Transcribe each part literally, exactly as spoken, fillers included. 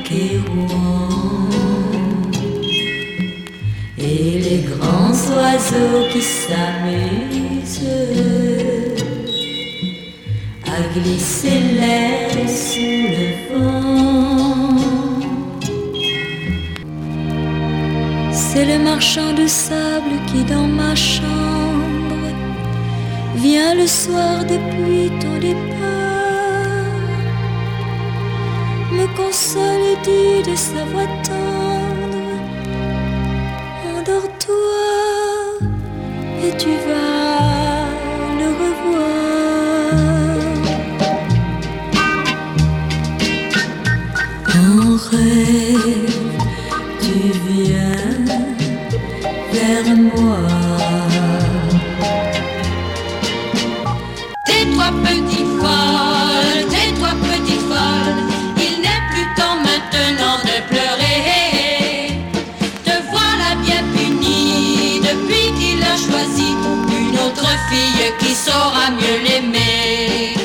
et Rouen, et les grands oiseaux qui s'amusent à glisser l'aile sous le vent. C'est le marchand de sable qui dans ma chambre vient le soir depuis ton départ, me console et dit de sa voix tendre: endors-toi et tu vas le revoir. En rêve, tu viens vers moi. Tais-toi petite folle, tais-toi petite folle, il n'est plus temps maintenant de pleurer. Te voilà bien punie depuis qu'il a choisi une autre fille qui saura mieux l'aimer.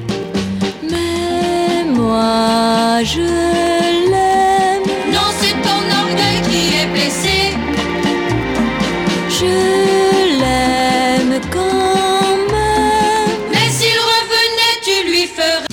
Mais moi je l'aime. Non, c'est ton orgueil qui est blessé. Je l'aime quand même. Mais s'il revenait, tu lui ferais.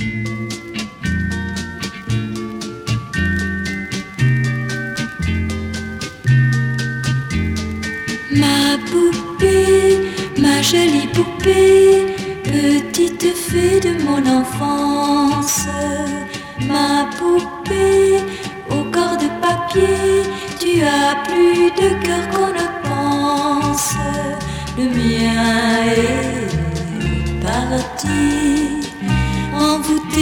Ma poupée, ma jolie poupée, petite fée de mon enfance. Ma poupée, au corps de papier, tu as plus de cœur qu'on ne pense. Le mien est parti, envoûté